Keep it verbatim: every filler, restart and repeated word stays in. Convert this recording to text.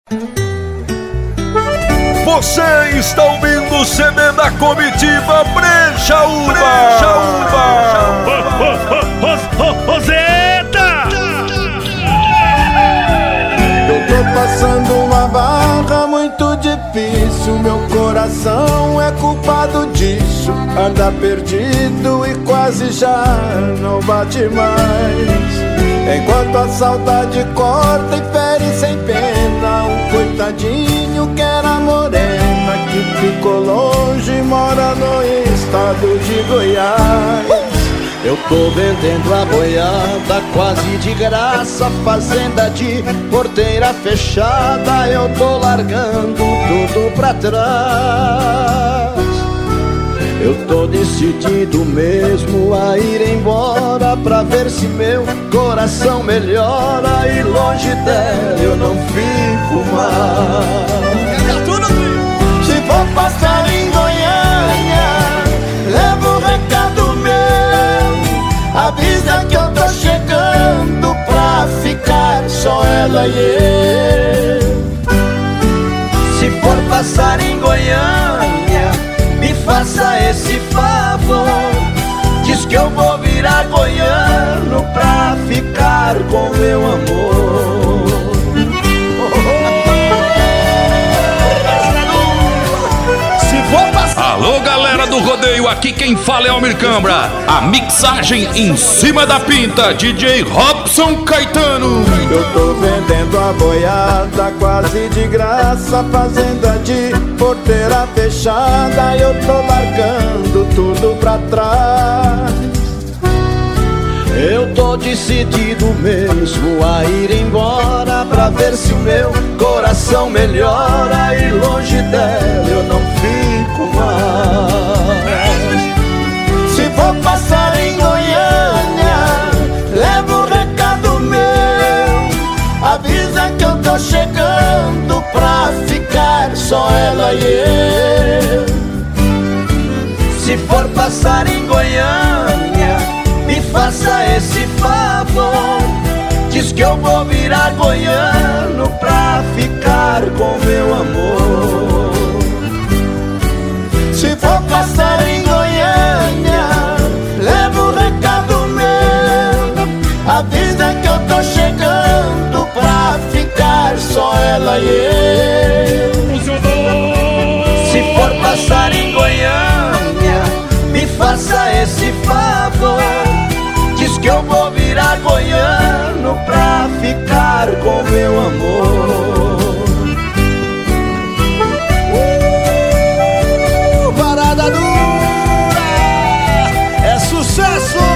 Você está ouvindo o C D da comitiva Brecha Uva! Brecha Uva! Roseta! Eu tô passando uma barra muito difícil. Meu coração é culpado disso. Anda perdido e quase já não bate mais. Enquanto a saudade corta e fere sem pena um coitadinho que era morena, que ficou longe e mora no estado de Goiás. Eu tô vendendo a boiada quase de graça, fazenda de porteira fechada. Eu tô largando tudo pra trás. Eu tô decidido mesmo a ir embora, pra ver se meu coração melhora, e longe dela eu não fico mais. Se for passar em Goiânia, leva um recado meu, avisa que eu tô chegando pra ficar só ela e eu. Se for passar em Goiânia, me faça esse favor, diz que eu vou virar goiano pra ficar com meu amor. Se for passar... Alô, galera do rodeio, aqui quem fala é Almir Cambra. A mixagem em cima da pinta, D J Robson Caetano. Eu tô vendendo a boiada quase de graça, fazenda de porteira fechada. Eu tô largando tudo pra trás. Eu tô decidido mesmo a ir embora, pra ver se o meu coração melhora, e longe dela eu não fico mais. Se for passar em Goiânia, leva um recado meu, avisa que eu tô chegando pra ficar só ela e eu. Se for passar em Goiânia, me faça esse favor, diz que eu vou virar goiano pra ficar com meu amor. Se for passar em Goiânia, leva um recado meu, avisa que eu tô chegando pra ficar só ela e eu. Se for passar em Goiânia, me faça esse favor, diz que eu vou virar goiano pra ficar com meu amor. Uh, parada dura, é sucesso!